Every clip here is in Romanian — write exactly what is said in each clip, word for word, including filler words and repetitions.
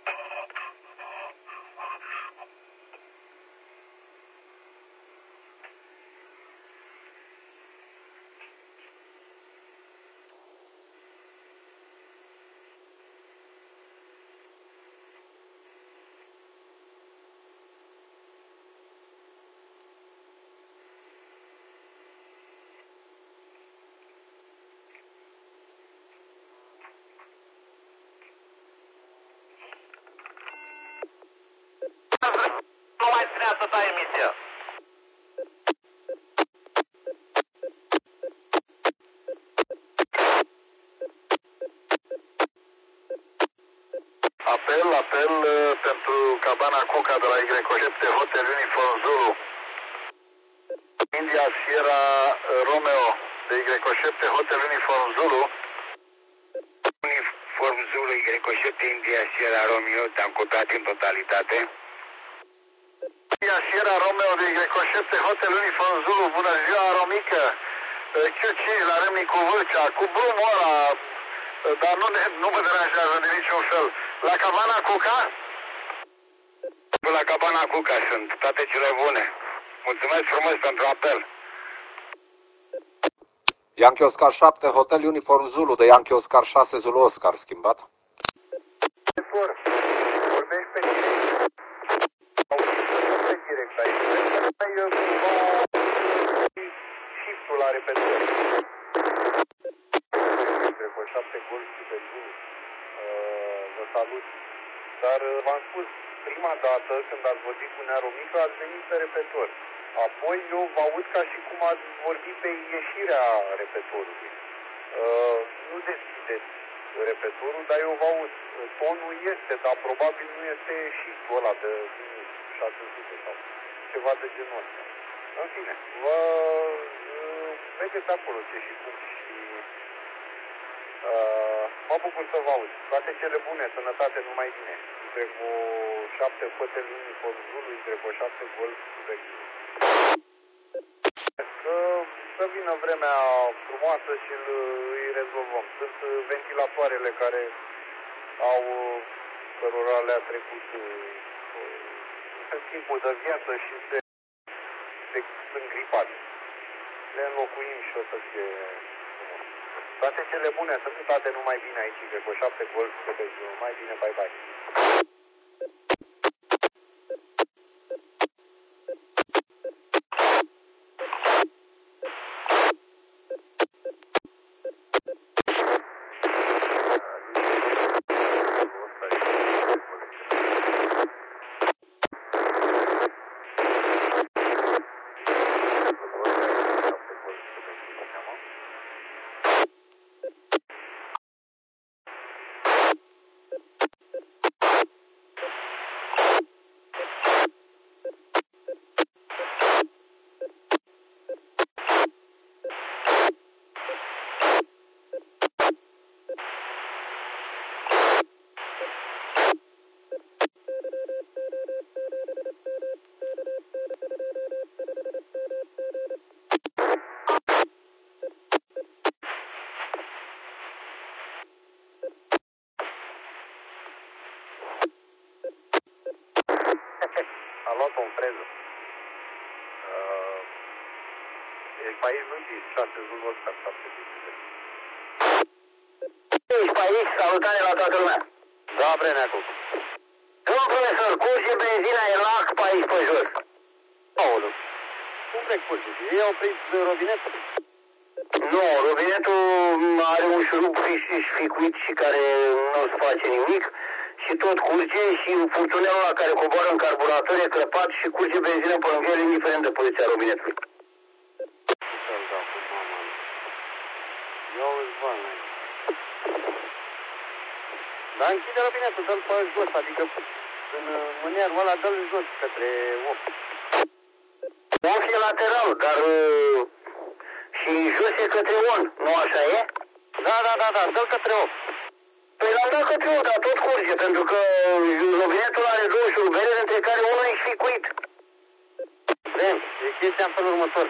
Nu mai ținea să dai emisia. Apel, apel uh, pentru cabana Cuca de la Y șapte Hotel Uniform Zulu. India Sierra Romeo de Y șapte Hotel Uniform Zulu. Uniform Zulu Y șapte India Sierra Romeo, te-am copiat în totalitate. India Sierra Romeo de Y șapte Hotel Uniform Zulu, bună ziua, Romică. Q cinci la Râmnic cu Vâlcea, cu brumul ăla, dar nu, nu mă deranjează de niciun fel. La cabana Cuca? La cabana Cuca sunt, toate cele bune. Mulțumesc frumos pentru apel. Yankee Oscar șapte, Hotel Uniform Zulu, de Yankee Oscar șase, Zulu Oscar, schimbat. Vorbești pe direct. Pe direct aici. Ai shift-ul la repetor. Cu șapte gol și pe Zulu. Vă salut. Dar v-am spus, prima dată când ați vorbit cu Nea Romică, ați venit pe repetor. Apoi eu vă aud ca și cum ați vorbit pe ieșirea repetorului. Uh, nu deschideți repetorul, dar eu vă aud. Tonul este, dar probabil nu este shift-ul ăla de șase sute sau ceva de genul ăsta. În fine, vă uh, vedeți acolo ce și cum și uh, mă bucur să vă aud. Toate cele bune, sănătate, numai bine. Y șapte Hotel Uniform Zulu, Y șapte Golf Quebec. Că să vină vremea frumoasă și îi rezolvăm. Sunt ventilatoarele care au, cărora le-a trecut în timpul de viață și se, se sunt gripate. Le înlocuim și o să fie frumos. Toate cele bune, sunt toate numai bine aici, Y șapte Golf Quebec. Mai bine, bye bye. A luat-o în freză. Uh, ești pe aici, nu știi, șase Zulu Oscar, șapte Zulu. Ești pe aici, salutare la toată lumea. Da, Breneacu. Domnul profesor, curge benzina, e lac pe aici, pe jos. Aoleu. Cum vrei curge? Ei au prins robinetul? Nu, robinetul are un șurub ficuit și care nu-ți face nimic. Și tot curge și furtunelul ăla care coboară în carburator e crăpat și curge benzină pe lângă el, indiferent de poziția robinetului. Eu îți bani. Dar închide robinetul, dă-l pe jos, adică în mânerul ăla dă-l jos către ochi. Ochi e lateral, dar și jos e către on, nu așa e? Da, da, da, da, dă-l către ochi. Păi l-am dat către eu, dar tot curge, pentru că robinetul are două șurubele, dintre care unul e ficuit. Vrem, e chestia în felul următor.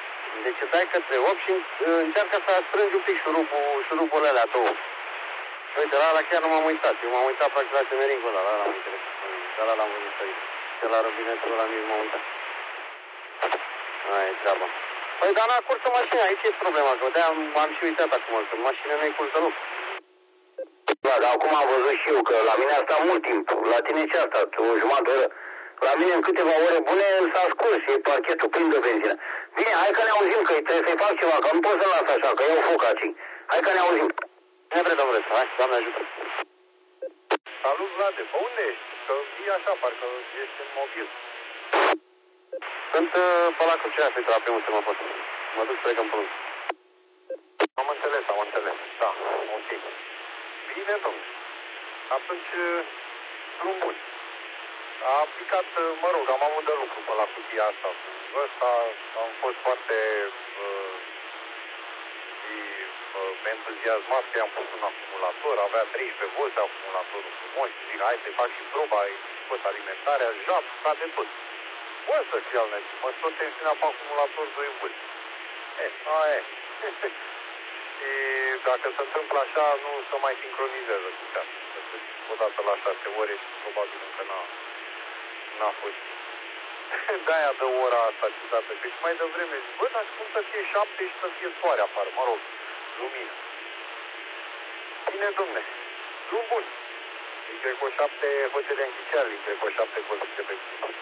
Deci dai către ochi și încearcă să strângi un pic șurubul, șurubul ăla două. Uite, la ăla chiar nu m-am uitat. Eu m-am uitat practic la semeringul ăla, la ăla m-am interesat. De ăla l-am văzut aici. De la robinetul ăla nici m-am uitat. Aia e treaba. Păi, dar n-a cursă mașina, aici e problema, că de-aia m-am și uitat acum, că mașina nu-i cursă loc. Da, dar acum am văzut și eu că la mine a stat mult timp. La tine ce a stat? O jumătate de oră? La mine în câteva ore bune s-a scurs, e parchetul plin de benzină. Bine, hai că ne auzim, că trebuie să-i fac ceva, că nu pot să-l las așa, că iau foc aici. Hai că ne auzim. Ne vrei, domnule, hai, Doamne ajută. Salut, Vlade, pe unde ești? Că e așa, parcă ești în mobil. Sunt uh, pe la Crucea, să-i la primul semafor. Mă duc spre Câmpul. Am înțeles, am înțeles. Da, ok. Bine, domnule. Atunci, drum bun. A aplicat, mă rog, am avut de lucru pe la cutia asta. Ăsta am fost foarte uh, și, uh, entuziasmat că i-am pus un acumulator, avea treisprezece volte acumulatorul frumos și zic, hai să-i fac și proba, ai scos alimentarea, jap, ca de tot. Bă, să fie al nății, mă tot tensiunea pe acumulator doi volte. E, aia e. Și dacă se întâmplă așa, nu se mai sincronizează cu ceasul. Odată la șase ore și probabil încă n-a, n-a fost. De-aia dă ora asta ciudată. Deci mai devreme zic, bă, dar cum să fie șapte și să fie soare afară, mă rog, lumină. Bine, domne, drum bun. Y cu șapte hotele închiceare, Y cu șapte gol Quebec.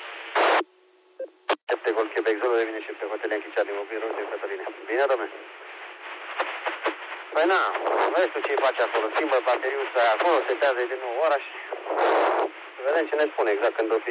șapte gol Quebec, Zulu devine și pe hotele închiceare din mobil de Cătăline. Bine, domne. Păi na, vezi tu ce-i face acolo, schimbă bateriuța aia acolo, setează din nou ora și vedem ce ne spune exact când o fi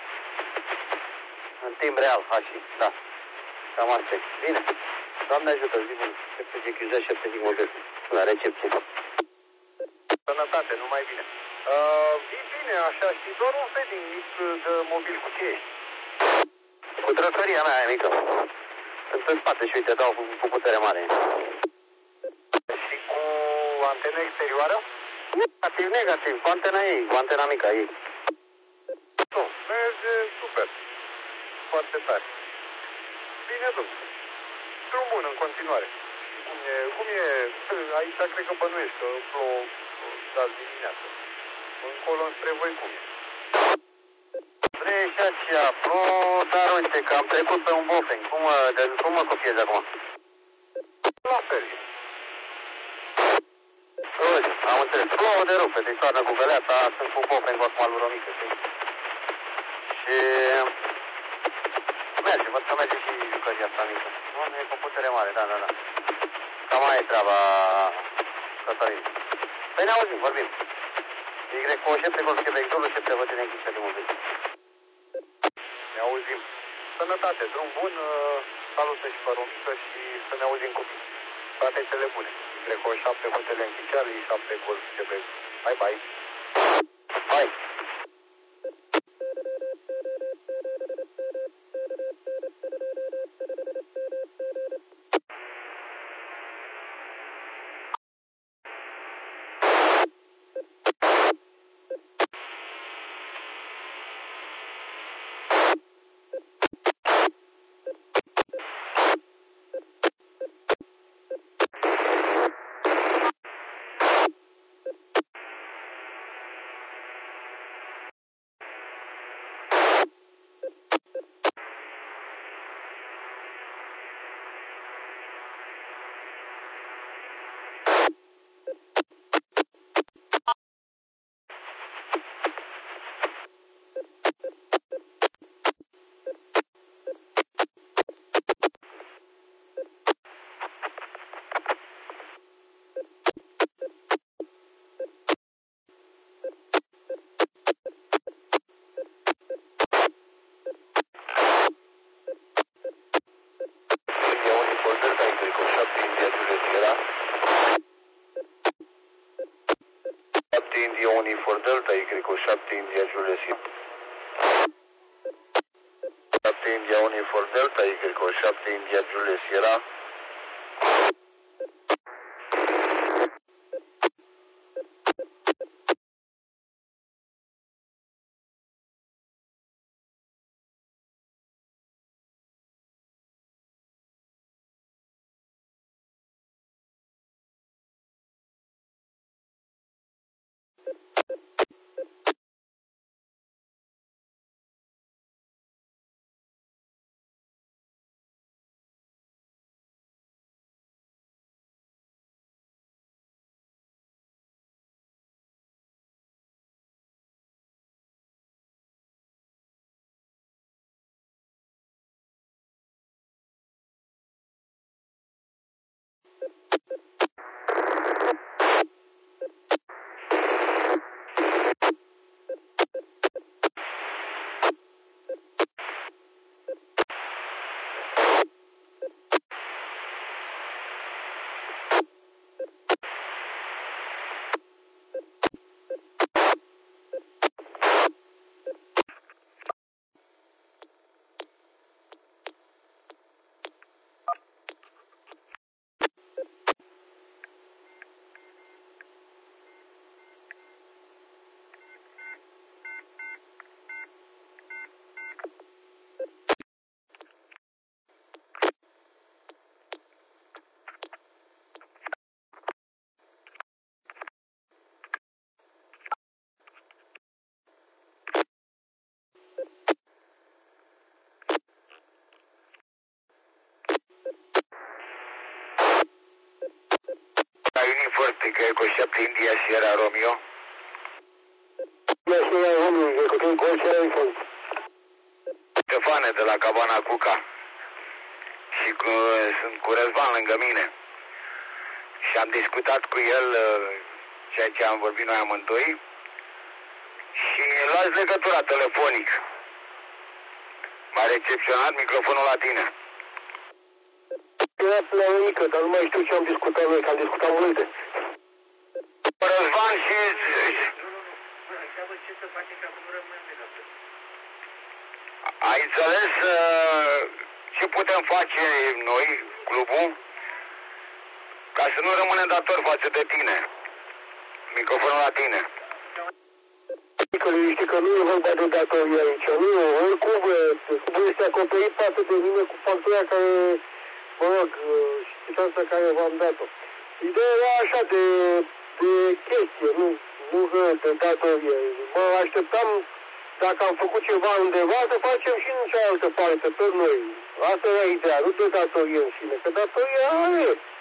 în timp real, așa, da, cam asta e. Bine, Doamne ajută, zi bun, șapte G șapte G mobil, la recepție. Sănătate, numai bine. Uh, e bine așa și doar un feeding mic de mobil cu ce ești? Cu trăsăria mea aia mică. Sunt în spate și uite, dau cu, cu putere mare. Și cu antena exterioară? Negativ, negativ, cu antena ei, cu antena mică ei. Nu, merge super. Foarte tare. Bine, domnule. Drum bun în continuare. Cum e, cum e, aici cred că bănuiești că plouă de azi dimineață. Încolo înspre voi cum e? Spre și aceea, plouă, dar uite că am trecut pe un bofeng. Cum, de, cum mă copiezi acum? La fel. Uite, am înțeles. Plouă de rupe, deci toarnă cu găleata, sunt cu bofeng acum lui Romică. Și merge, văd că merge și jucăria asta mică. Nu, e cu putere mare, da, da, da. Cam aia e treaba, Cătălin. Păi ne auzim, vorbim. Y cu șapte gol Quebec, Zulu șapte hotele închise de mobil. Ne auzim. Sănătate, drum bun, salută și pe Romică și să ne auzim cu tine. Toate cele bune. Y cu șapte hotele închise, șapte gol Quebec. Bye, bye. Bye. India Unifor Delta, Y cu șapte India Julius. șapte India Unifor Delta, Y cu șapte India Julius era. Eco șapte India Sierra Romeo. India Sierra Romeo, Eco trei Golf Sierra Info. Ștefane de la Cabana Cuca. Și cu, sunt cu Răzvan lângă mine. Și am discutat cu el ceea ce am vorbit noi amândoi. Și luați legătura telefonic. M-a recepționat microfonul la tine. Era la o mică, dar nu mai știu ce am discutat noi, că am discutat multe. Răzvan și... Ai înțeles uh, ce putem face noi, clubul, ca să nu rămânem datori față de tine? Microfonul la tine. Că știi că nu e vorba de datorie aici, nu, oricum, clubul este acoperit față de mine cu factura care, mă rog, și șansa care v-am dat-o. Ideea era așa de, de chestie, nu, nu de datorie. Mă așteptam, dacă am făcut ceva undeva, să facem și în cealaltă parte, tot noi. Asta era ideea, nu de datorie în sine, că datoria e.